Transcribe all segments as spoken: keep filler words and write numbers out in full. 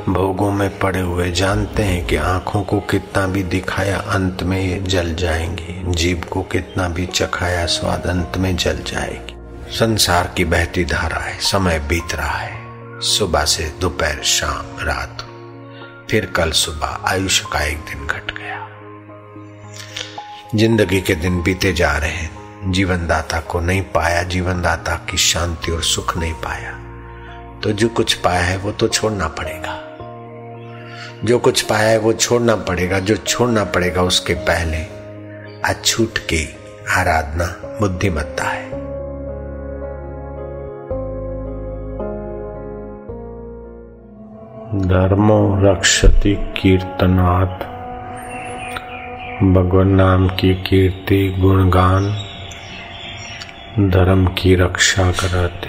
भोगों में पड़े हुए जानते हैं कि आंखों को कितना भी दिखाया अंत में ये जल जाएंगी, जीभ को कितना भी चखाया स्वाद अंत में जल जाएगी। संसार की बहती धारा है, समय बीत रहा है, सुबह से दोपहर शाम रात, फिर कल सुबह आयुष्य का एक दिन घट गया। जिंदगी के दिन बीते जा रहे हैं, जीवन दाता को नहीं पाया, जीवन दाता की शांति और सुख नहीं पाया, तो जो कुछ पाया है वो तो छोड़ना पड़ेगा। जो कुछ पाया है वो छोड़ना पड़ेगा, जो छोड़ना पड़ेगा उसके पहले अछूट की आराधना बुद्धिमत्ता है। धर्मो रक्षति कीर्तनात्, भगवान नाम की कीर्ति गुणगान धर्म की रक्षा कराते।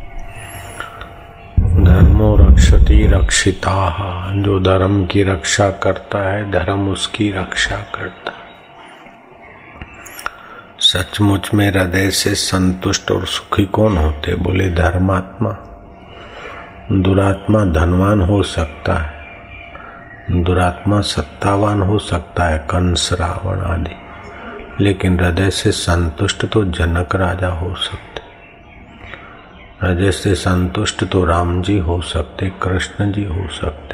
धर्मो रक्षति रक्षिताः, जो धर्म की रक्षा करता है धर्म उसकी रक्षा करता है। सचमुच में हृदय से संतुष्ट और सुखी कौन होते? बोले धर्मात्मा। दुरात्मा धनवान हो सकता है, दुरात्मा सत्तावान हो सकता है, कंस रावण आदि, लेकिन हृदय से संतुष्ट तो जनक राजा हो सकते, हृदय से संतुष्ट तो राम जी हो सकते, कृष्ण जी हो सकते।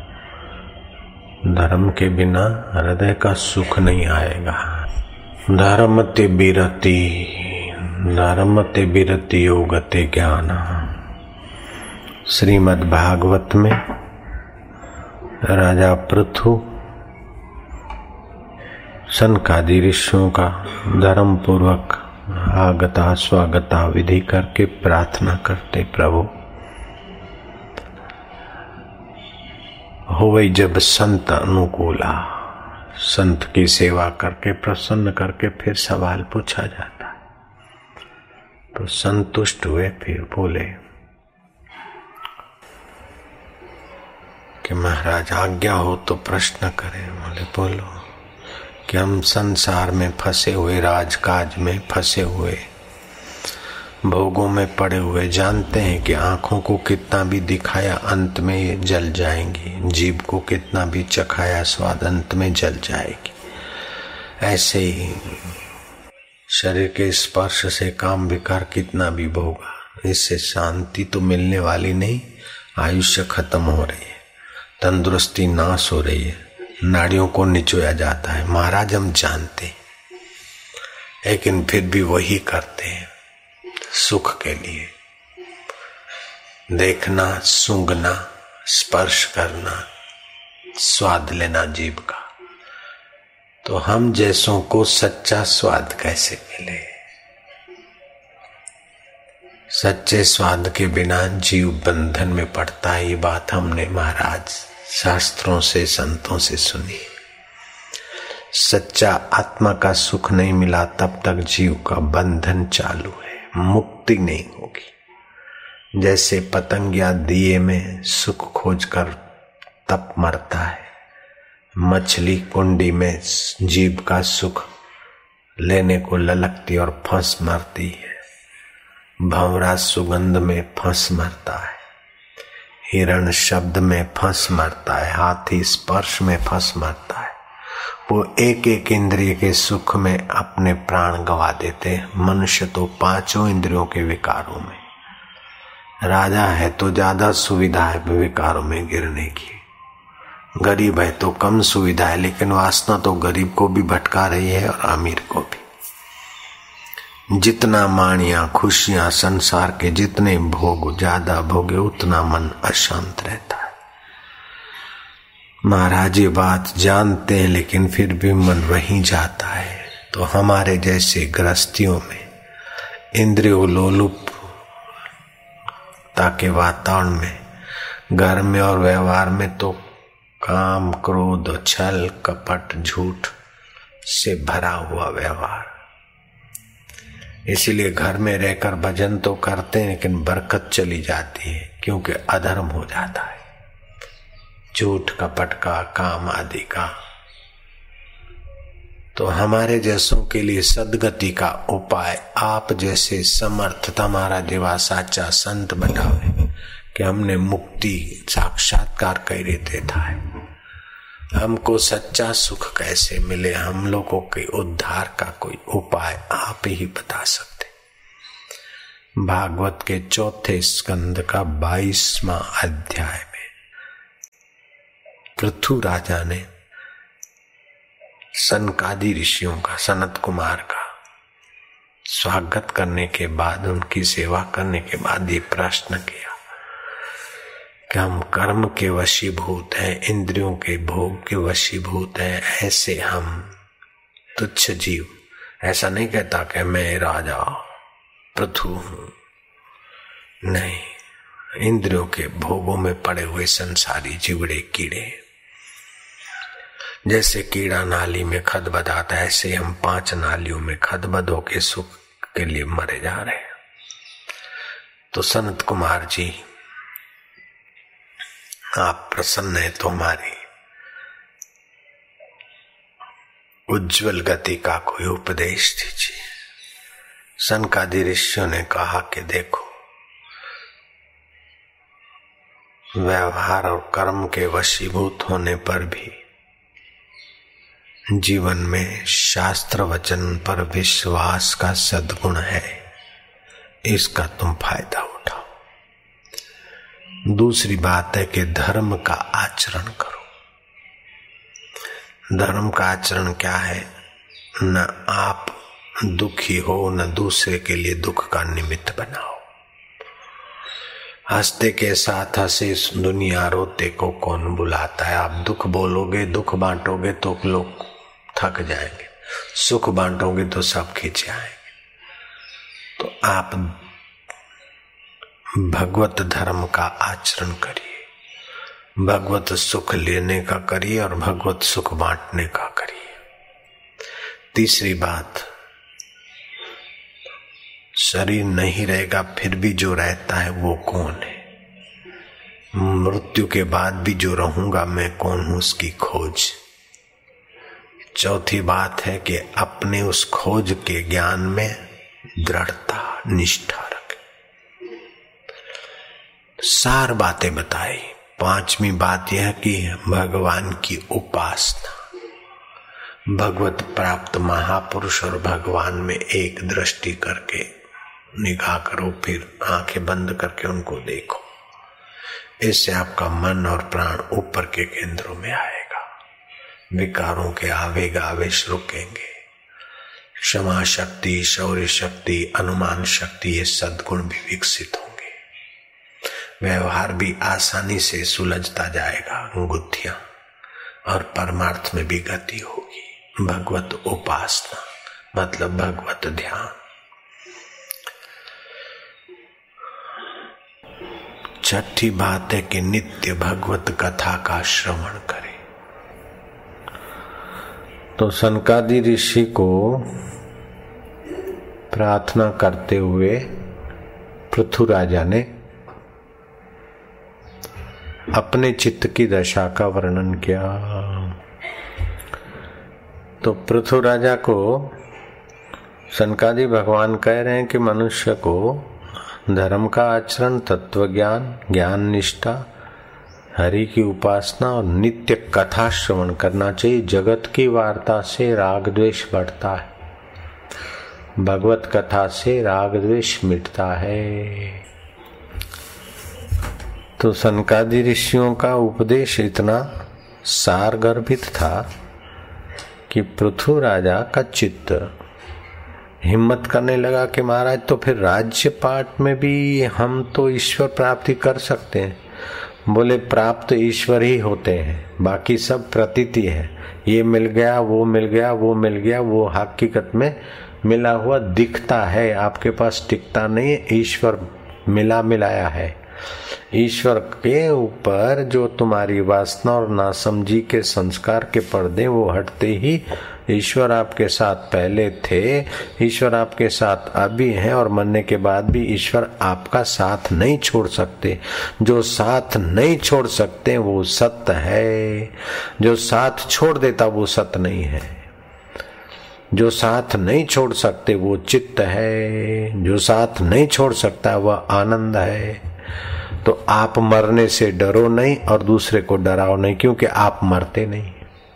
धर्म के बिना हृदय का सुख नहीं आएगा। धर्म ते बिरति, धर्म ते बिरति योगते ज्ञान। श्रीमद् भागवत में राजा पृथु सनकादि ऋषियों का धर्म पूर्वक आगता स्वागता विधि करके प्रार्थना करते, प्रभु होवै जब संत अनुकूला। संत की सेवा करके प्रसन्न करके फिर सवाल पूछा जाता है, तो संतुष्ट हुए। फिर बोले कि महाराज आज्ञा हो तो प्रश्न करें। बोले बोलो कि हम संसार में फंसे हुए, राजकाज में फंसे हुए, भोगों में पड़े हुए जानते हैं कि आंखों को कितना भी दिखाया अंत में ये जल जाएंगी, जीभ को कितना भी चखाया स्वाद अंत में जल जाएगी। ऐसे ही शरीर के स्पर्श से काम विकार कितना भी भोगा, इससे शांति तो मिलने वाली नहीं, आयुष्य खत्म हो रही है, तंदुरुस्ती नाश हो रही है, नाड़ियों को निचोया जाता है। महाराज हम जानते, लेकिन फिर भी वही करते हैं सुख के लिए। देखना, सूंघना, स्पर्श करना, स्वाद लेना जीभ का, तो हम जैसों को सच्चा स्वाद कैसे मिले? सच्चे स्वाद के बिना जीव बंधन में पड़ता है। ये बात हमने महाराज शास्त्रों से संतों से सुनी। सच्चा आत्मा का सुख नहीं मिला तब तक जीव का बंधन चालू है, मुक्ति नहीं होगी। जैसे पतंगिया दिए में सुख खोजकर तप मरता है, मछली कुंडी में जीव का सुख लेने को ललकती और फंस मरती है, भंवरा सुगंध में फंस मरता है, हिरण शब्द में फंस मरता है, हाथी स्पर्श में फंस मरता है। वो एक एक इंद्रिय के सुख में अपने प्राण गवा देते। मनुष्य तो पांचों इंद्रियों के विकारों में राजा है, तो ज्यादा सुविधा है विकारों में गिरने की। गरीब है तो कम सुविधा है, लेकिन वासना तो गरीब को भी भटका रही है और अमीर को भी। जितना माणिया खुशियां संसार के जितने भोग ज्यादा भोगे उतना मन अशांत रहता है। महाराज ये बात जानते हैं, लेकिन फिर भी मन वहीं जाता है। तो हमारे जैसे गृहस्थियों में इंद्रियों लोलुपता के वातावरण में, घर में और व्यवहार में तो काम क्रोध छल कपट झूठ से भरा हुआ व्यवहार। इसीलिए घर में रहकर भजन तो करते हैं, लेकिन बरकत चली जाती है, क्योंकि अधर्म हो जाता है, झूठ कपट का काम आदि का। तो हमारे जैसों के लिए सदगति का उपाय आप जैसे समर्थ, तुम्हारा जेवा साचा संत बतावे कि हमने मुक्ति साक्षात्कार कर देता है। हमको सच्चा सुख कैसे मिले, हम लोगों के उद्धार का कोई उपाय आप ही बता सकते। भागवत के चौथे स्कंद का बाईसवां अध्याय में पृथु राजा ने सनकादि ऋषियों का, सनत कुमार का स्वागत करने के बाद, उनकी सेवा करने के बाद ये प्रश्न किया कि हम कर्म के वशीभूत हैं, इंद्रियों के भोग के वशीभूत हैं, ऐसे हम तुच्छ जीव। ऐसा नहीं कहता कि मैं राजा पृथु हूं, नहीं, इंद्रियों के भोगों में पड़े हुए संसारी जीवड़े कीड़े। जैसे कीड़ा नाली में खदबद आता है, ऐसे हम पांच नालियों में खदबद होके सुख के लिए मरे जा रहे हैं। तो सनत कुमार जी, आप प्रसन्न है तो हमारी उज्जवल गति का कोई उपदेश दीजिए। सनकादि ऋषियों ने कहा कि देखो, व्यवहार और कर्म के वशीभूत होने पर भी जीवन में शास्त्र वचन पर विश्वास का सद्गुण है, इसका तुम फायदा उठाओ। दूसरी बात है कि धर्म का आचरण करो। धर्म का आचरण क्या है? न आप दुखी हो, न दूसरे के लिए दुख का निमित्त बनाओ। हंसते के साथ हंसे दुनिया, रोते को कौन बुलाता है। आप दुख बोलोगे, दुख बांटोगे तो लोग थक जाएंगे, सुख बांटोगे तो सब खींच आएंगे। तो आप भगवत धर्म का आचरण करिए, भगवत सुख लेने का करिए और भगवत सुख बांटने का करिए। तीसरी बात, शरीर नहीं रहेगा फिर भी जो रहता है वो कौन है? मृत्यु के बाद भी जो रहूंगा मैं कौन हूं, उसकी खोज। चौथी बात है कि अपने उस खोज के ज्ञान में दृढ़ता, निष्ठा रखें। सार बातें बताई। पांचवी बात यह कि भगवान की उपासना, भगवत प्राप्त महापुरुष और भगवान में एक दृष्टि करके निगाह करो, फिर आंखें बंद करके उनको देखो। इससे आपका मन और प्राण ऊपर के केंद्रों में आएगा, विकारों के आवेग आवेश रुकेंगे। क्षमा शक्ति, शौर्य शक्ति, अनुमान शक्ति, ये सद्गुण भी विकसित होंगे। व्यवहार भी आसानी से सुलझता जाएगा, गुत्थियां, और परमार्थ में भी गति होगी। भगवत उपासना मतलब भगवत ध्यान। छठी बात है कि नित्य भगवत कथा का श्रवण करें। तो सनकादि ऋषि को प्रार्थना करते हुए पृथु राजा ने अपने चित्त की दशा का वर्णन किया। तो पृथु राजा को सनकादि भगवान कह रहे हैं कि मनुष्य को धर्म का आचरण, तत्व ज्ञान, ज्ञान निष्ठा, हरि की उपासना और नित्य कथा श्रवण करना चाहिए। जगत की वार्ता से राग द्वेष बढ़ता है, भगवत कथा से राग द्वेष मिटता है। तो सनकादि ऋषियों का उपदेश इतना सारगर्भित था कि पृथु राजा का चित्त हिम्मत करने लगा कि महाराज तो फिर राज्य पाठ में भी हम तो ईश्वर प्राप्ति कर सकते हैं। बोले प्राप्त ईश्वर ही होते हैं, बाकी सब प्रतीति है। ये मिल गया, वो मिल गया, वो मिल गया, वो हकीकत में मिला हुआ दिखता है, आपके पास टिकता नहीं है। ईश्वर मिला मिलाया है। ईश्वर के ऊपर जो तुम्हारी वासना और नासमझी के संस्कार के पर्दे वो हटते ही ईश्वर आपके साथ पहले थे, ईश्वर आपके साथ अभी हैं और मरने के बाद भी ईश्वर आपका साथ नहीं छोड़ सकते। जो साथ नहीं छोड़ सकते वो सत्य है, जो साथ छोड़ देता वो सत्य नहीं है। जो साथ नहीं छोड़ सकते वो चित्त है, जो साथ नहीं छोड़ सकता वह आनंद है। तो आप मरने से डरो नहीं और दूसरे को डराओ नहीं, क्योंकि आप मरते नहीं।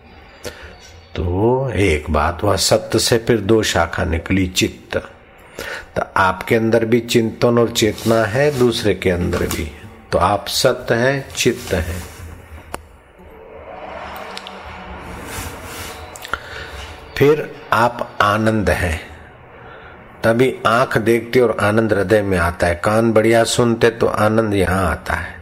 तो एक बात हुआ, सत्य से फिर दो शाखा निकली, चित्त। तो आपके अंदर भी चिंतन और चेतना है, दूसरे के अंदर भी है। तो आप सत्य हैं, चित्त है। फिर आप आनंद हैं। तभी आंख देखती और आनंद हृदय में आता है, कान बढ़िया सुनते तो आनंद यहां आता है।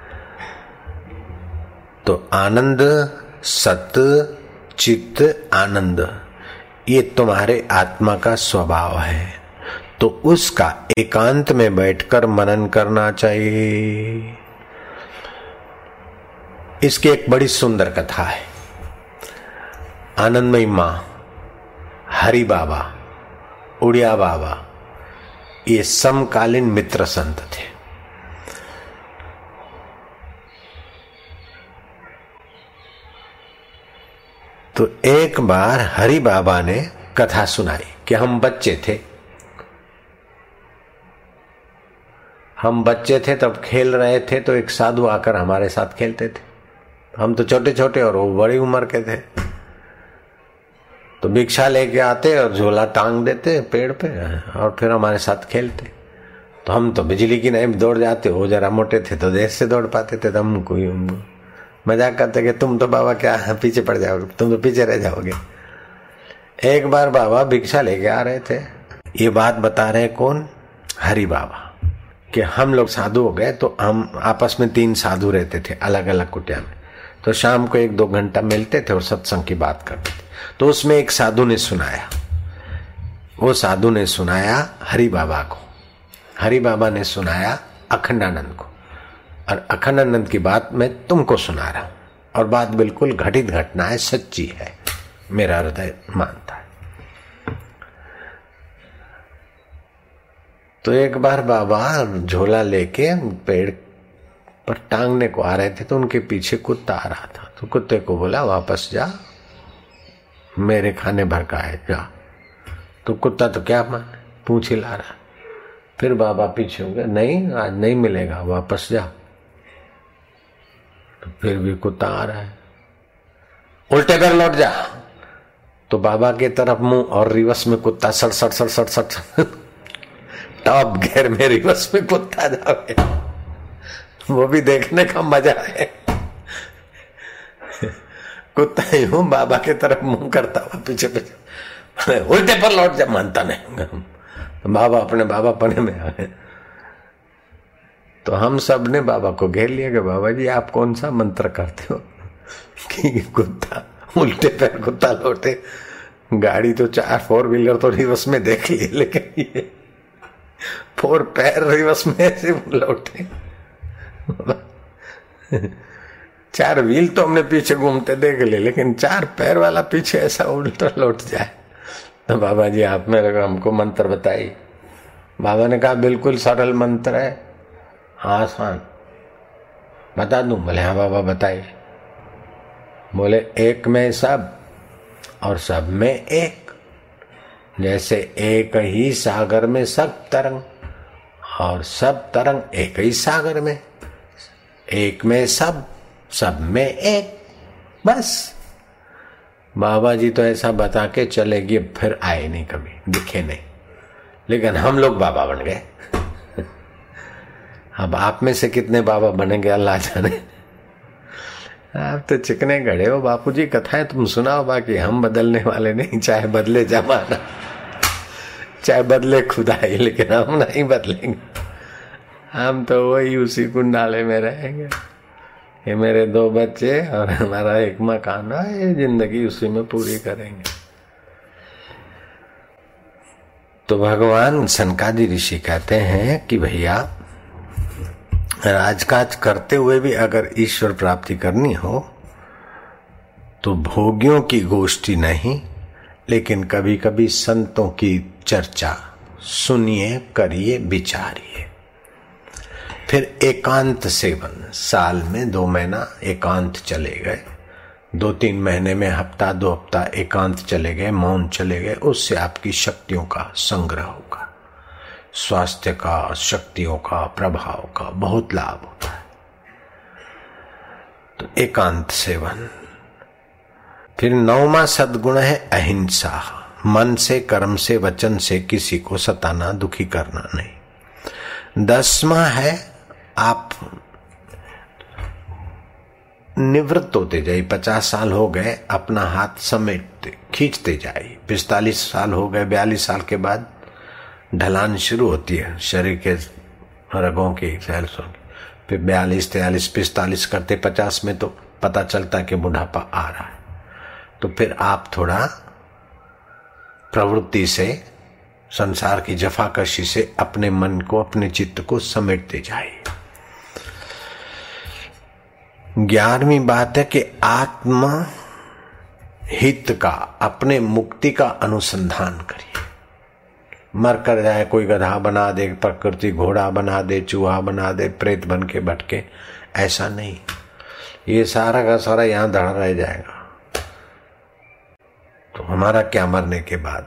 तो आनंद, सत्य, चित्त, आनंद, ये तुम्हारे आत्मा का स्वभाव है। तो उसका एकांत में बैठकर मनन करना चाहिए। इसकी एक बड़ी सुंदर कथा है। आनंदमयी मां, हरि बाबा, उड़िया बाबा, ये समकालीन मित्र संत थे। तो एक बार हरि बाबा ने कथा सुनाई कि हम बच्चे थे हम बच्चे थे तब खेल रहे थे, तो एक साधु आकर हमारे साथ खेलते थे। हम तो छोटे छोटे और वो बड़ी उम्र के थे। तो भिक्षा लेके आते और झोला टांग देते पेड़ पे और फिर हमारे साथ खेलते। तो हम तो बिजली की नहीं दौड़ जाते, वो जरा मोटे थे तो देर से दौड़ पाते थे। तो हम कोई मजाक करते कि तुम तो बाबा क्या पीछे पड़ जाओगे, तुम तो पीछे रह जाओगे। एक बार बाबा भिक्षा लेके आ रहे थे। ये बात बता रहे कौन? हरि बाबा। कि हम लोग साधु हो गए, तो हम आपस में तीन साधु रहते थे अलग अलग कुटिया में। तो शाम को एक दो घंटा मिलते थे और सत्संग की बात करते थे। तो उसमें एक साधु ने सुनाया, वो साधु ने सुनाया हरि बाबा को, हरि बाबा ने सुनाया अखंडानंद को, और अखंडानंद की बात मैं तुमको सुना रहा हूं। और बात बिल्कुल घटित घटना है, सच्ची है, मेरा हृदय मानता है। तो एक बार बाबा झोला लेके पेड़ पर टांगने को आ रहे थे, तो उनके पीछे कुत्ता आ रहा था। तो कुत्ते को बोला वापस जा, मेरे खाने भर का है, जा। तो कुत्ता तो क्या मान, पूंछ हिला रहा। फिर बाबा पीछे हो गए, नहीं आज नहीं मिलेगा, वापस जा। तो फिर भी कुत्ता आ रहा है, उल्टे पैर लौट जा। तो बाबा के तरफ मुंह और रिवर्स में कुत्ता सड़ सड़ सड़ सड़ सड़ टॉप गियर में रिवर्स में कुत्ता जावे, वो भी देखने का मजा है। कुत्ता यूं बाबा के तरफ मुंह करता हुआ पीछे पीछे, उल्टे पर लौट जा, मानता नहीं। तो बाबा अपने बाबा पने में आ गए। तो हम सब ने बाबा को घेर लिया कि बाबा जी आप कौन सा मंत्र करते हो कि कुत्ता उल्टे पैर कुत्ता लौटे। गाड़ी तो चार फोर व्हीलर तो रिवर्स में देख लिए, लेकिन ये फोर पैर रिवर्स में ऐसे लौटे। चार व्हील तो हमने पीछे घूमते देख लिए, लेकिन चार पैर वाला पीछे ऐसा उल्टा लौट जाए। तो बाबा जी आप मेरे को हमको मंत्र बताइए। बाबा ने कहा बिल्कुल सरल मंत्र है, हाँ आसान, बता दूं? बोले हाँ बाबा बताइए। बोले एक में सब और सब में एक। जैसे एक ही सागर में सब तरंग और सब तरंग एक ही सागर में, एक में सब सब में एक, बस। बाबा जी तो ऐसा बता के चले गए, फिर आए नहीं, कभी दिखे नहीं। लेकिन हम लोग बाबा बन गए। अब आप में से कितने बाबा बनेंगे अल्लाह जाने। आप तो चिकने गड़े हो बापूजी, कथाएं तुम सुनाओ, बाकी हम बदलने वाले नहीं। चाहे बदले जमाना, चाहे बदले खुदाई, लेकिन हम नहीं बदलेंगे। हम तो वही उसी कुंडाले में रहेंगे। ये मेरे दो बच्चे और हमारा एक मकान है, ये जिंदगी उसी में पूरी करेंगे। तो भगवान सनकादि ऋषि कहते हैं कि भैया राजकाज करते हुए भी अगर ईश्वर प्राप्ति करनी हो तो भोगियों की गोष्ठी नहीं, लेकिन कभी कभी संतों की चर्चा सुनिए, करिए, विचारिए। फिर एकांत सेवन, साल में दो महीना एकांत चले गए, दो तीन महीने में हफ्ता दो हफ्ता एकांत चले गए, मौन चले गए, उससे आपकी शक्तियों का संग्रह होगा। स्वास्थ्य का, शक्तियों का, प्रभाव का बहुत लाभ होता है। तो एकांत सेवन। फिर नौवां सद्गुण है अहिंसा। मन से, कर्म से, वचन से किसी को सताना, दुखी करना नहीं। दसवां है आप निवृत्त होते जाइए। पचास साल हो गए, अपना हाथ समेटते खींचते जाइए। पिस्तालीस साल हो गए, बयालीस साल के बाद ढलान शुरू होती है शरीर के रगों की, सेल्सों की। फिर बयालीस, तैयालीस, पिस्तालीस करते पचास में तो पता चलता है कि बुढ़ापा आ रहा है। तो फिर आप थोड़ा प्रवृत्ति से, संसार की जफाकशी से अपने मन को, अपने चित्त को समेटते जाइए। ग्यारहवीं बात है कि आत्मा हित का, अपने मुक्ति का अनुसंधान करिए। मर कर जाए, कोई गधा बना दे, प्रकृति घोड़ा बना दे, चूहा बना दे, प्रेत बन के भटके, ऐसा नहीं। ये सारा का सारा यहां धड़ा रह जाएगा। तो हमारा क्या मरने के बाद?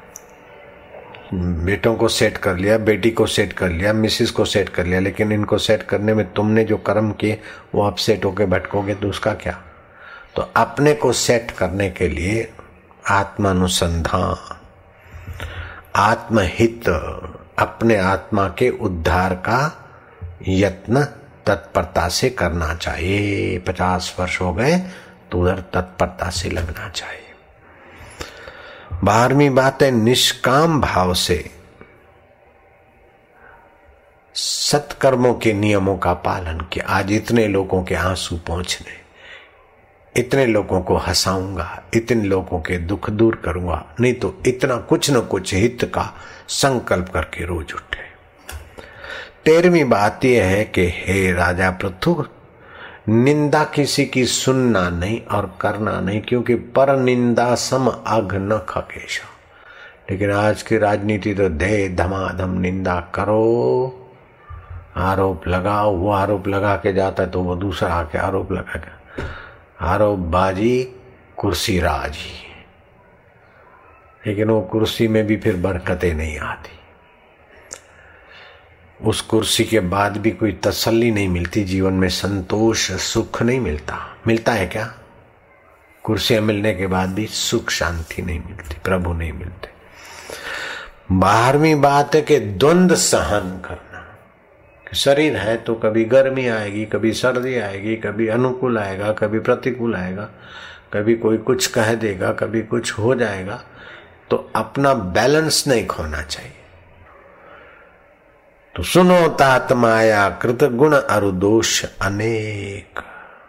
बेटों को सेट कर लिया, बेटी को सेट कर लिया, मिसिस को सेट कर लिया, लेकिन इनको सेट करने में तुमने जो कर्म किए वो आप सेट होके भटकोगे तो उसका क्या? तो अपने को सेट करने के लिए आत्मानुसंधान, आत्महित, अपने आत्मा के उद्धार का यत्न तत्परता से करना चाहिए। पचास वर्ष हो गए तो उधर तत्परता से लगना चाहिए। बारहवीं बात है निष्काम भाव से सत्कर्मों के नियमों का पालन किया। आज इतने लोगों के आंसू पहुंचने, इतने लोगों को हंसाऊंगा, इतने लोगों के दुख दूर करूंगा, नहीं तो इतना कुछ न कुछ हित का संकल्प करके रोज उठे। तेरहवीं बात यह है कि हे राजा पृथु, निंदा किसी की सुनना नहीं और करना नहीं, क्योंकि पर निंदा सम अघ न खकेश। लेकिन आज की राजनीति तो दे धमाधम निंदा करो, आरोप लगाओ। वो आरोप लगा के जाता है तो वो दूसरा आके आरोप लगा के, आरोप बाजी कुर्सी राजी। लेकिन वो कुर्सी में भी फिर बरकतें नहीं आती। उस कुर्सी के बाद भी कोई तसल्ली नहीं मिलती, जीवन में संतोष, सुख नहीं मिलता। मिलता है क्या? कुर्सियां मिलने के बाद भी सुख शांति नहीं मिलती, प्रभु नहीं मिलते। बारहवीं बात है कि द्वंद्व सहन करना। शरीर है तो कभी गर्मी आएगी, कभी सर्दी आएगी, कभी अनुकूल आएगा, कभी प्रतिकूल आएगा, कभी कोई कुछ कह देगा, कभी कुछ हो जाएगा। तो अपना बैलेंस नहीं खोना चाहिए। तो सुनो तात माया कृत गुण अरु दोष अनेक।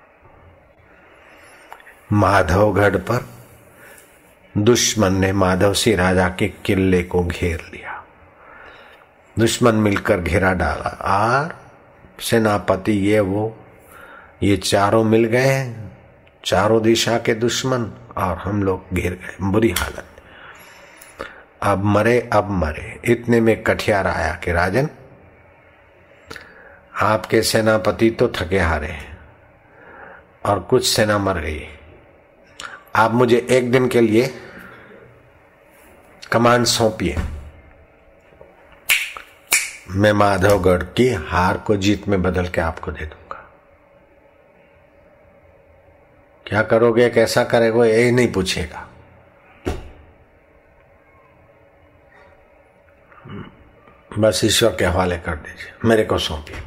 माधवगढ़ पर दुश्मन ने माधव सिंह राजा के किले को घेर लिया। दुश्मन मिलकर घेरा डाला और सेनापति ये वो ये चारों मिल गए, चारों दिशा के दुश्मन, और हम लोग घेर गए। बुरी हालत। अब मरे अब मरे। इतने में कठियार आया कि राजन, आपके सेनापति तो थके हारे और कुछ सेना मर गई। आप मुझे एक दिन के लिए कमांड सौंपिए, मैं माधवगढ़ की हार को जीत में बदल के आपको दे दूंगा। क्या करोगे, कैसा करेगा, ये नहीं पूछेगा। बस ईश्वर के हवाले कर दीजिए, मेरे को सौंपिएगा।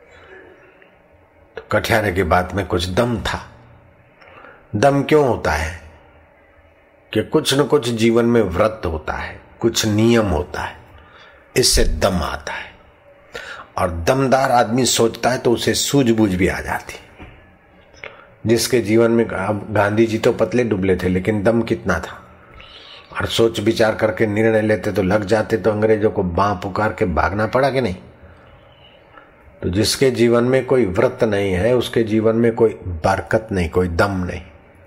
तो कठियारे की बात में कुछ दम था। दम क्यों होता है? कि कुछ न कुछ जीवन में व्रत होता है, कुछ नियम होता है, इससे दम आता है। और दमदार आदमी सोचता है तो उसे सूझबूझ भी आ जाती। जिसके जीवन में, अब गांधी जी तो पतले दुबले थे, लेकिन दम कितना था। और सोच विचार करके निर्णय लेते तो लग जाते, तो अंग्रेजों को बां पुकार के भागना पड़ा कि नहीं। तो जिसके जीवन में कोई व्रत नहीं है, उसके जीवन में कोई बरकत नहीं, कोई दम नहीं।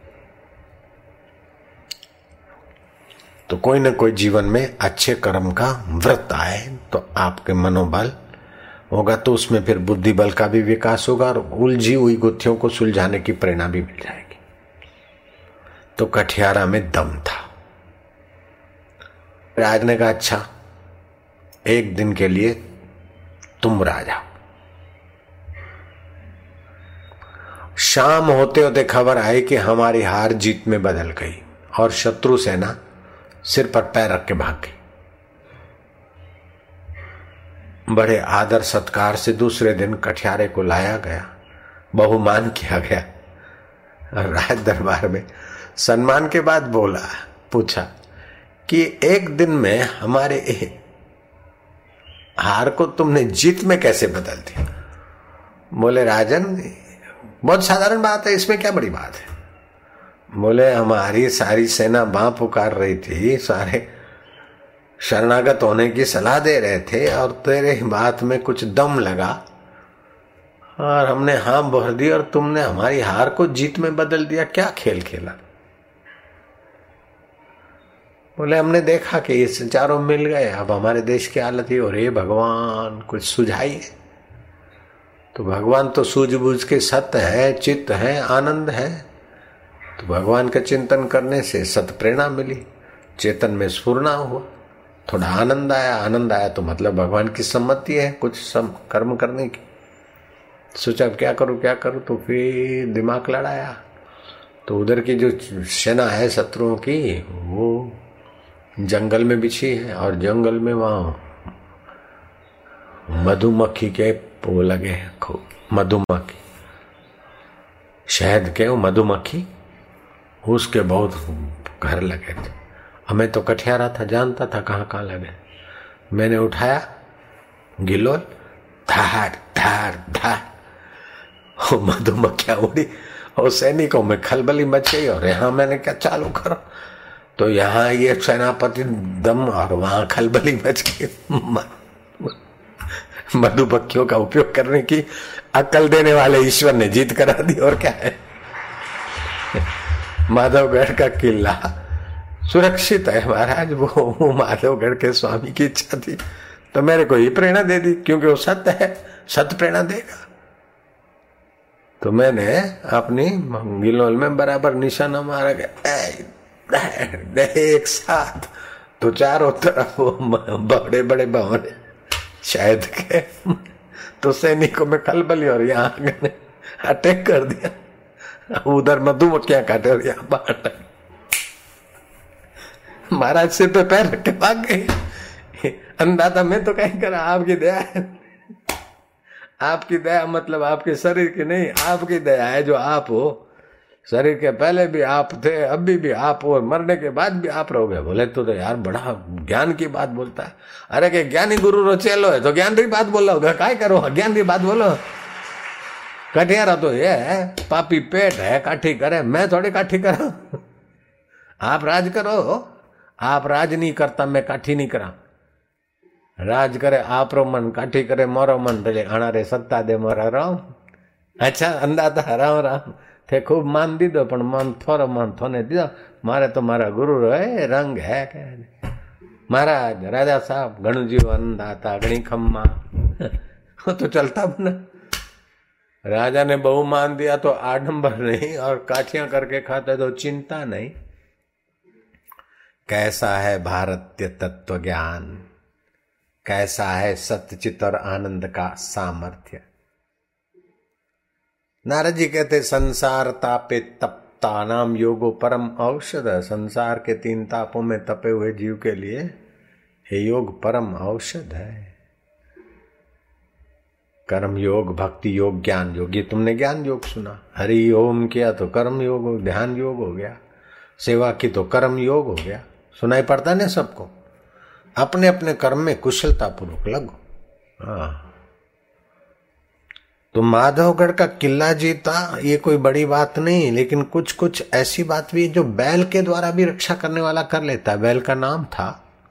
तो कोई न कोई जीवन में अच्छे कर्म का व्रत आए तो आपके मनोबल होगा, तो उसमें फिर बुद्धि बल का भी विकास होगा और उलझी हुई गुत्थियों को सुलझाने की प्रेरणा भी मिल जाएगी। तो कठियारा में दम था। राज ने कहा, अच्छा एक दिन के लिए तुम राजा। शाम होते होते खबर आई कि हमारी हार जीत में बदल गई और शत्रु सेना सिर पर पैर रख के भाग गई। बड़े आदर सत्कार से दूसरे दिन कठियारे को लाया गया, बहुमान किया गया। राज दरबार में सम्मान के बाद बोला, पूछा कि एक दिन में हमारे हार को तुमने जीत में कैसे बदल दिया? बोले राजन, बहुत साधारण बात है, इसमें क्या बड़ी बात है? बोले हमारी सारी सेना बाँ पुकार रही थी, सारे शरणागत होने की सलाह दे रहे थे और तेरे बात में कुछ दम लगा और हमने हाँ भर दी और तुमने हमारी हार को जीत में बदल दिया। क्या खेल खेला? बोले हमने देखा कि ये चारों मिल गए, अब हमारे देश की हालत ही हो रही है, भगवान कुछ सुझाइए। तो भगवान तो सूझबूझ के सत्य है, चित्त है, आनंद है। तो भगवान का चिंतन करने से सत प्रेरणा मिली, चेतन में स्फुरना हुआ, थोड़ा आनंद आया। आनंद आया तो मतलब भगवान की सम्मति है कुछ सम कर्म करने की। सोचा क्या करूं क्या करूं, तो फिर दिमाग लड़ाया। तो उधर की जो सेना है शत्रुओं की, वो जंगल में बिछी है और जंगल में वहां मधुमक्खी के वो लगे खूब, मधुमक्खी शहद के, वो मधुमक्खी उसके बहुत घर लगे थे। हमें तो कठियारा था, जानता था कहाँ कहाँ लगे। मैंने उठाया गिलोय, धार धार धार, मधुमक्खियां उड़ी और सैनिकों में खलबली मच गई। और यहाँ मैंने क्या चालू करो, तो यहाँ ये सेनापति दम और वहां खलबली मच गई। मधुमक्खियों का उपयोग करने की अकल देने वाले ईश्वर ने जीत करा दी। और क्या है, माधवगढ़ का किला सुरक्षित है महाराज। वो, वो माधवगढ़ के स्वामी की इच्छा थी तो मेरे को ही प्रेरणा दे दी, क्योंकि वो सत्य है, सत्य प्रेरणा देगा। तो मैंने अपनी गिलोल में बराबर निशाना मारा गया एक साथ, तो चारों तरफ वो बड़े बड़े भवन शायद के, तो सैनिकों में खलबली और यहाँ अटैक कर दिया। उधर मधुमक्खियां काटे और यहाँ बाहर महाराज सिर पे पैर रख के भाग गए। अंदाजा मैं तो कहीं करा, आपकी दया है। आपकी दया मतलब आपके शरीर की नहीं, आपकी दया है जो आप हो। शरीर के पहले भी आप थे, अभी भी आप हो, मरने के बाद भी आप रहोगे। बोले तो, तो यार बड़ा ज्ञान की बात बोलता है। अरे के ज्ञानी गुरु रो चेलो है तो ज्ञान की बात बोलो, काय करो ज्ञान की बात बोलो। कठियारा तो ये है, पापी पेट है, काठी करे, मैं थोड़ी काठी करा। आप राज करो, आप राज नहीं करता, मैं काठी नहीं करा। राज करे आप रो मन, काठी करे मोरो मन, तो आना रे सत्ता दे मोरा राम। अच्छा अंदाजा राम राम थे खूब मान दीदो, पण मन थोड़ो मन थोने दीदो। मारे तो मारा गुरु रे रंग है क्या महाराज, राजा साहब घणु जीवन दाता घणी खम्मा। तो चलता बना। राजा ने बहु मान दिया तो आडंबर नहीं, और काठियां करके खाते तो चिंता नहीं। कैसा है भारतीय तत्व ज्ञान, कैसा है सत्यचित और आनंद का सामर्थ्य। नारद जी कहते संसार तापे तपता नाम योगो परम औषध। संसार के तीन तापों में तपे हुए जीव के लिए ये योग परम औषध है। कर्म योग, भक्ति योग, ज्ञान योग। ये तुमने ज्ञान योग सुना, हरि ओम किया तो कर्म योग हो, ध्यान योग हो गया, सेवा की तो कर्म योग हो गया। सुनाई पड़ता नहीं सबको? अपने अपने कर्म में कुशलता पूर्वक लगो। हाँ, तो माधवगढ़ का किला जीता ये कोई बड़ी बात नहीं, लेकिन कुछ कुछ ऐसी बात भी जो बैल के द्वारा भी रक्षा करने वाला कर लेता है। बैल का नाम था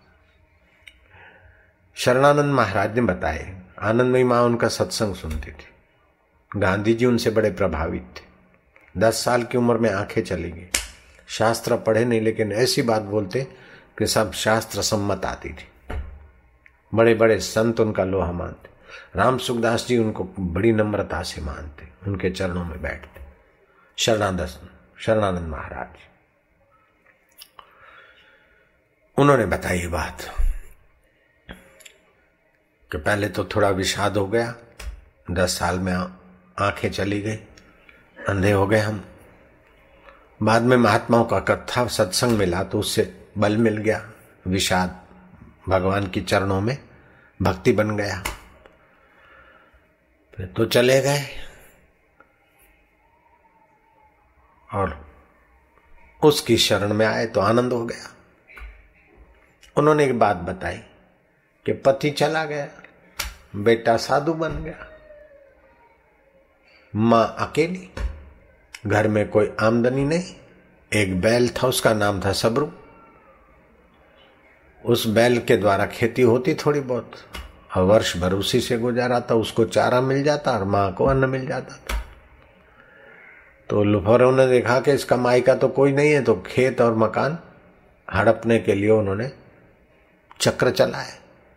शरणानंद महाराज ने बताए। आनंदमयी मां उनका सत्संग सुनती थी। गांधी जी उनसे बड़े प्रभावित थे। दस साल की उम्र में आंखें चली गई। शास्त्र पढ़े नहीं, लेकिन ऐसी बात बोलते कि सब शास्त्र सम्मत आती थी। बड़े बड़े संत उनका लोहा मानते। राम सुखदास जी उनको बड़ी नम्रता से मानते, उनके चरणों में बैठते। शरणानंद शरणानंद महाराज उन्होंने बताई बात। कि पहले तो थोड़ा विषाद हो गया, दस साल में आंखें चली गई, अंधे हो गए हम। बाद में महात्माओं का कथा सत्संग मिला तो उससे बल मिल गया, विषाद भगवान की चरणों में भक्ति बन गया। फिर तो चले गए और उसकी शरण में आए तो आनंद हो गया। उन्होंने एक बात बताई कि पति चला गया, बेटा साधु बन गया, मां अकेली, घर में कोई आमदनी नहीं। एक बैल था, उसका नाम था सबरू। उस बैल के द्वारा खेती होती थोड़ी बहुत, और वर्ष भर उसी से गुजारा था। उसको चारा मिल जाता और मां को अन्न मिल जाता था। तो लुफरों ने देखा कि इसका माई का तो कोई नहीं है, तो खेत और मकान हड़पने के लिए उन्होंने चक्र चलाए।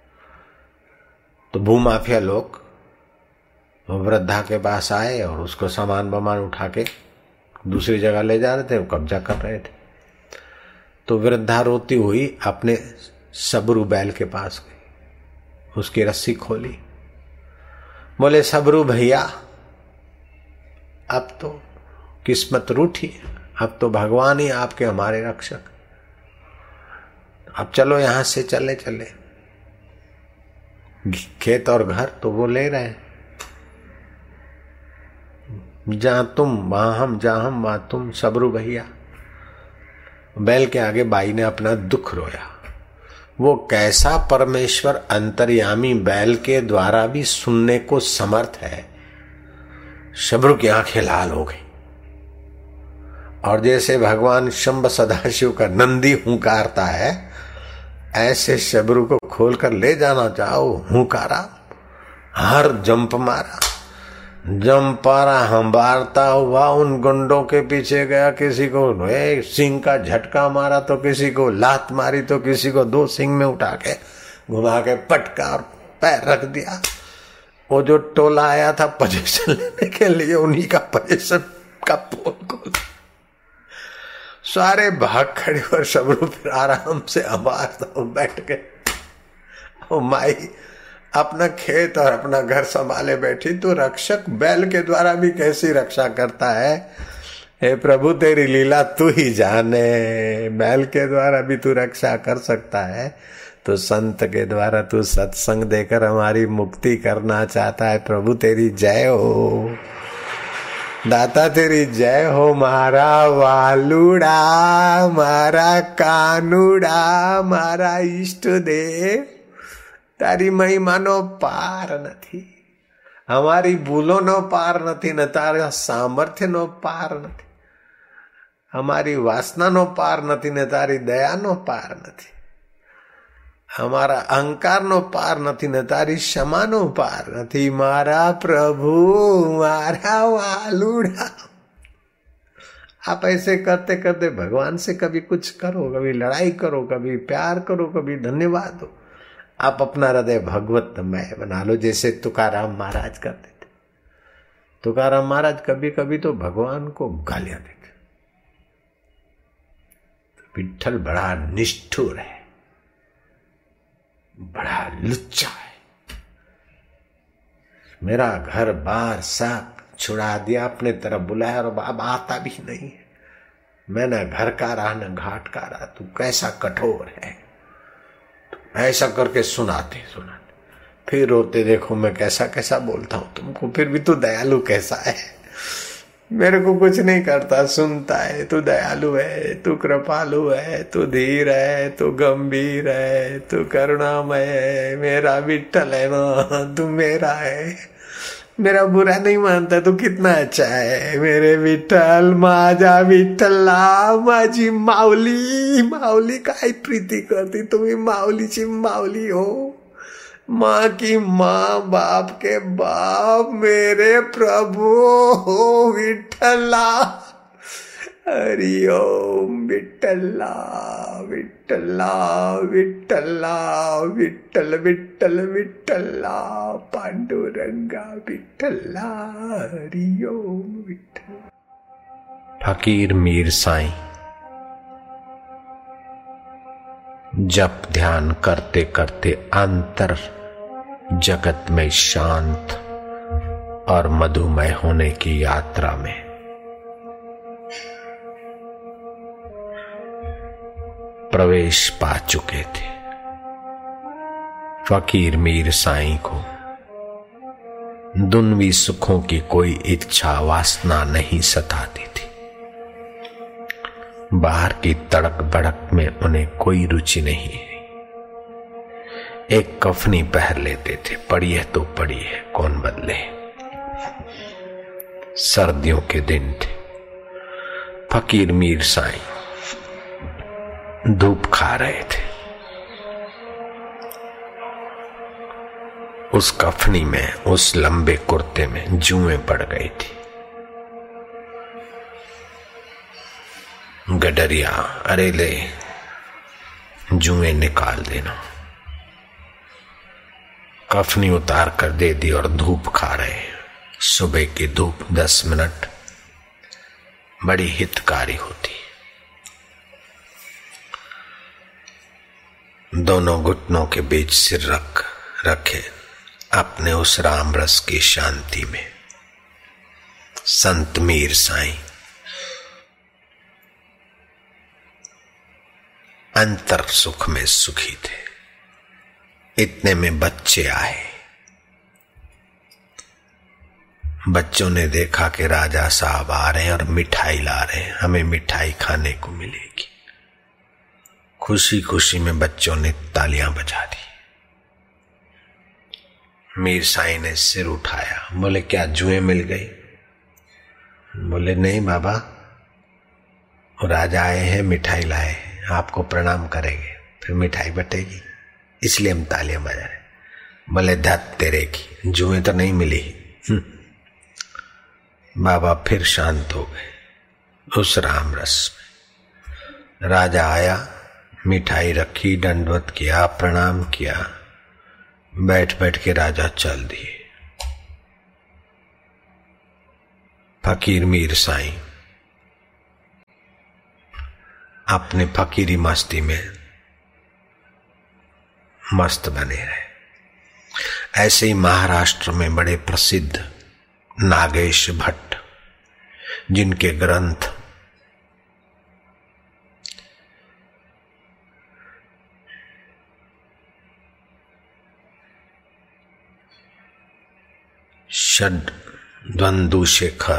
तो भूमाफिया लोग वृद्धा के पास आए और उसको सामान बमान उठा के दूसरी जगह ले जा रहे थे, वो कब्जा कर रहे थे। तो वृद्धा रोती हुई अपने सबरू बैल के पास गई, उसकी रस्सी खोली, बोले सबरू भैया अब तो किस्मत रूठी, अब तो भगवान ही आपके हमारे रक्षक, अब चलो यहां से चले चले। खेत और घर तो वो ले रहे हैं, जहां तुम वहां हम, जहां हम वहां तुम, सबरू भैया। बैल के आगे बाई ने अपना दुख रोया। वो कैसा परमेश्वर अंतर्यामी बैल के द्वारा भी सुनने को समर्थ है। सबरू की आंखें लाल हो गई, और जैसे भगवान शंभ सदाशिव का नंदी हुंकारता है, ऐसे सबरू को खोलकर ले जाना चाहो, हुंकारा, हर जंप मारा, जंपारा हंबारता हुआ उन गुंडों के पीछे गया। किसी को सिंह का झटका मारा, तो किसी को लात मारी, तो किसी को दो सिंह में उठा के घुमा के पटका और पैर रख दिया। वो जो टोला आया था पोजीशन लेने के लिए, उन्हीं का पोजीशन का पोल खोल, सारे भाग खड़े और सबरू फिर आराम से हंबारता बैठ के। ओ माई अपना खेत और अपना घर संभाले बैठी, तो रक्षक बैल के द्वारा भी कैसी रक्षा करता है। हे प्रभु तेरी लीला तू ही जाने, बैल के द्वारा भी तू रक्षा कर सकता है, तो संत के द्वारा तू सत्संग देकर हमारी मुक्ति करना चाहता है। प्रभु तेरी जय हो, दाता तेरी जय हो। मारा वालुड़ा, मारा कानुड़ा, मारा इष्ट देव, તારી મહિમાનો પાર નથી, અમારી ભૂલોનો પાર નથી, ને તારા સામર્થ્યનો પાર નથી, અમારી વાસનાનો પાર નથી, ને તારી દયાનો પાર નથી, અમારા અહંકારનો પાર નથી, ને તારી ક્ષમાનો પાર નથી। મારા પ્રભુ મારા વાલુડા। आप ऐसे करते करते भगवान से कभी कुछ करो, कभी लड़ाई करो, कभी प्यार करो, कभी धन्यवाद दो। आप अपना हृदय भगवतमय बना लो, जैसे तुकाराम महाराज करते थे। तुकाराम महाराज कभी कभी तो भगवान को गालियां देते। विठ्ठल बड़ा निष्ठुर है, बड़ा लुच्चा है, मेरा घर बार सब छुड़ा दिया, अपने तरफ बुलाया और अब आता भी नहीं है। मैं न घर का रहा न घाट का रहा, तू कैसा कठोर है। ऐसा करके सुनाते सुनाते फिर रोते, देखो मैं कैसा कैसा बोलता हूं तुमको, फिर भी तू दयालु कैसा है। मेरे को कुछ नहीं करता, सुनता है, तू दयालु है, तू कृपालु है, तू धीर है, तू गंभीर है, तू करुणामय है। मेरा विठ्ठल है ना, तू मेरा है, मेरा बुरा नहीं मानता, तू कितना अच्छा है। मेरे विठ्ठल, माझा विठ्ठला, माझी माऊली, माऊली काय प्रीती करती, तुम्ही माऊलीची माऊली हो, माँ की माँ, बाप के बाप, मेरे प्रभु हो विठ्ठला। हरि ओम विठ्ठला विठ्ठला विठ्ठला, विठ्ठल विठ्ठल विठ्ठला, पांडुरंगा विठ्ठला, हरि ओम विठ्ठल। फकीर मीर साईं जप ध्यान करते करते अंतर जगत में शांत और मधुमय होने की यात्रा में प्रवेश पा चुके थे। फकीर मीर साईं को दुन्वी सुखों की कोई इच्छा वासना नहीं सताती थी। बाहर की तड़क भड़क में उन्हें कोई रुचि नहीं है। एक कफनी पहन लेते थे, पड़ी है तो पड़ी है, कौन बदले। सर्दियों के दिन थे। फकीर मीर साईं धूप खा रहे थे। उस कफनी में, उस लंबे कुर्ते में जुएं पड़ गई थी। गडरिया, अरे ले जुएं निकाल देना। कफनी उतार कर दे दी और धूप खा रहे। सुबह की धूप दस मिनट बड़ी हितकारी होती। दोनों घुटनों के बीच सिर रख रखे अपने उस राम रस की शांति में संत मीर साईं अंतर सुख में सुखी थे। इतने में बच्चे आए। बच्चों ने देखा कि राजा साहब आ रहे हैं और मिठाई ला रहे हैं, हमें मिठाई खाने को मिलेगी। खुशी खुशी में बच्चों ने तालियां बजा दी। मीर साईं ने सिर उठाया, बोले क्या जुएं मिल गई? बोले नहीं बाबा, राजा आए हैं, मिठाई लाए हैं, आपको प्रणाम करेंगे, फिर मिठाई बटेगी, इसलिए हम तालियां बजा रहे। बोले धत तेरे की, जुएं तो नहीं मिली। बाबा फिर शांत हो गए उस राम रस में। राजा आया, मिठाई रखी, दंडवत किया, प्रणाम किया, बैठ बैठ के राजा चल दिए। फकीर मीर साईं अपने फकीरी मस्ती में मस्त बने रहे। ऐसे ही महाराष्ट्र में बड़े प्रसिद्ध नागेश भट्ट, जिनके ग्रंथ षड द्वंद्व शेखर,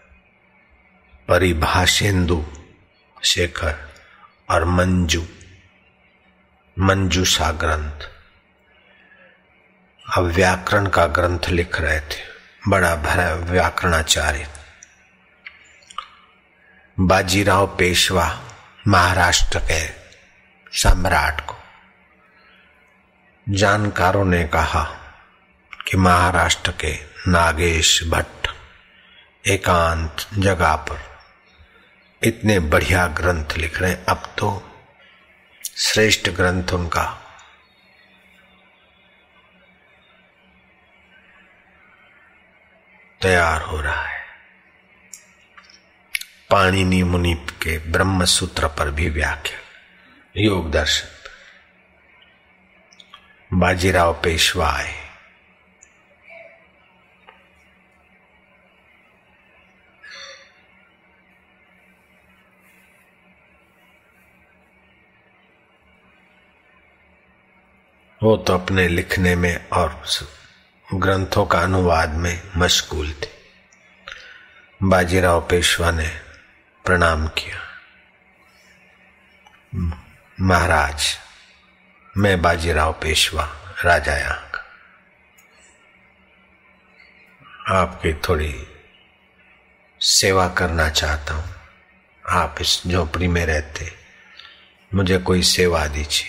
परिभाषेन्दु शेखर और मंजू मंजूषा ग्रंथ, अब व्याकरण का ग्रंथ लिख रहे थे। बड़ा भरा व्याकरणाचार्य बाजीराव पेशवा महाराष्ट्र के सम्राट को जानकारों ने कहा कि महाराष्ट्र के नागेश भट्ट एकांत जगह पर इतने बढ़िया ग्रंथ लिख रहे हैं। अब तो श्रेष्ठ ग्रंथ उनका तैयार हो रहा है। पाणिनि मुनि के ब्रह्म सूत्र पर भी व्याख्या, योग दर्शन। बाजीराव पेशवा आए। वो तो अपने लिखने में और ग्रंथों का अनुवाद में मशगूल थे। बाजीराव पेशवा ने प्रणाम किया। महाराज, मैं बाजीराव पेशवा, राजा यहाँ का, आपकी थोड़ी सेवा करना चाहता हूँ। आप इस झोपड़ी में रहते, मुझे कोई सेवा दीजिए।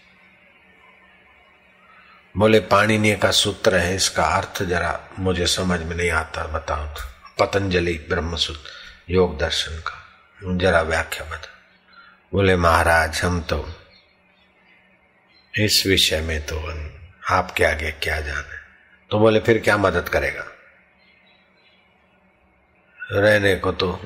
बोले पाणिनि का सूत्र है, इसका अर्थ जरा मुझे समझ में नहीं आता, बताओ तो। पतंजलि ब्रह्मसूत्र योग दर्शन का जरा व्याख्या बता। बोले महाराज, हम तो इस विषय में तो आपके आगे क्या जाने। तो बोले फिर क्या मदद करेगा? रहने को तो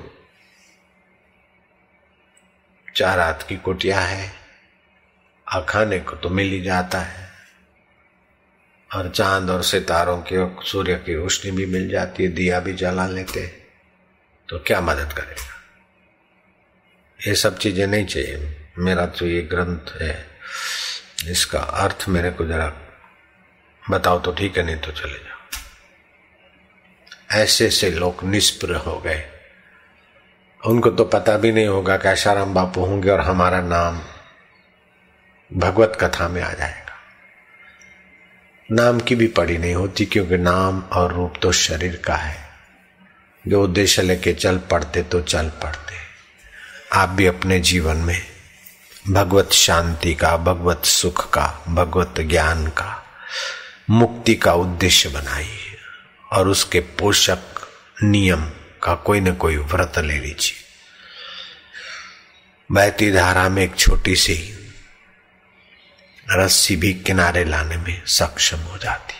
चार हाथ की कुटिया है, और खाने को तो मिल ही जाता है। और चांद और सितारों की और सूर्य की रोशनी भी मिल जाती है, दिया भी जला लेते, तो क्या मदद करेगा? ये सब चीजें नहीं चाहिए। मेरा तो ये ग्रंथ है, इसका अर्थ मेरे को जरा बताओ तो ठीक है, नहीं तो चले जाओ। ऐसे ऐसे लोग निष्प्रह हो गए, उनको तो पता भी नहीं होगा कि आशाराम बापू होंगे और हमारा नाम भगवत कथा में आ जाएगा। नाम की भी पड़ी नहीं होती, क्योंकि नाम और रूप तो शरीर का है। जो उद्देश्य लेके चल पड़ते तो चल पड़ते। आप भी अपने जीवन में भगवत शांति का, भगवत सुख का, भगवत ज्ञान का, मुक्ति का उद्देश्य बनाइए और उसके पोषक नियम का कोई न कोई व्रत ले लीजिए। बहती धारा में एक छोटी सी रस्सी भी किनारे लाने में सक्षम हो जाती।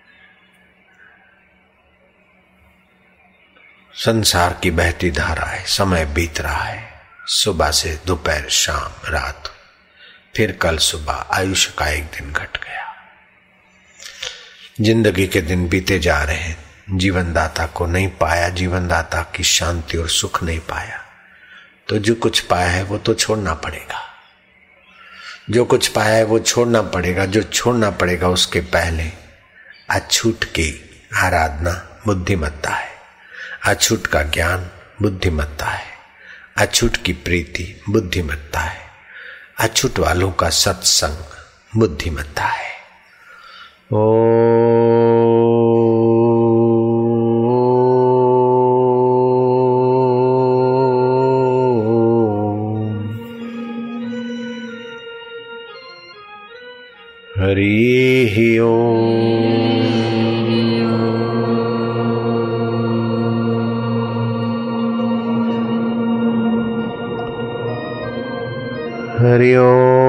संसार की बहती धारा है, समय बीत रहा है, सुबह से दोपहर, शाम, रात, फिर कल सुबह, आयुष्य का एक दिन घट गया। जिंदगी के दिन बीते जा रहे हैं, जीवनदाता को नहीं पाया, जीवनदाता की शांति और सुख नहीं पाया, तो जो कुछ पाया है वो तो छोड़ना पड़ेगा। जो कुछ पाया है वो छोड़ना पड़ेगा। जो छोड़ना पड़ेगा उसके पहले अछूट की आराधना बुद्धिमत्ता है, अछूट का ज्ञान बुद्धिमत्ता है, अछूट की प्रीति बुद्धिमत्ता है, अछूट वालों का सत्संग बुद्धिमत्ता है। ओ हरि ओम। हरि ओम।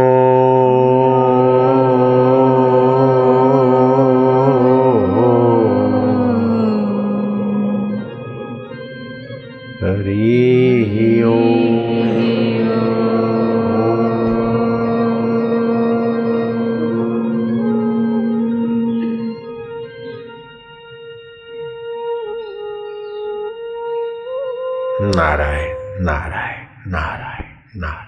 हरि ओम। नारायण नारायण नारायण नारायण।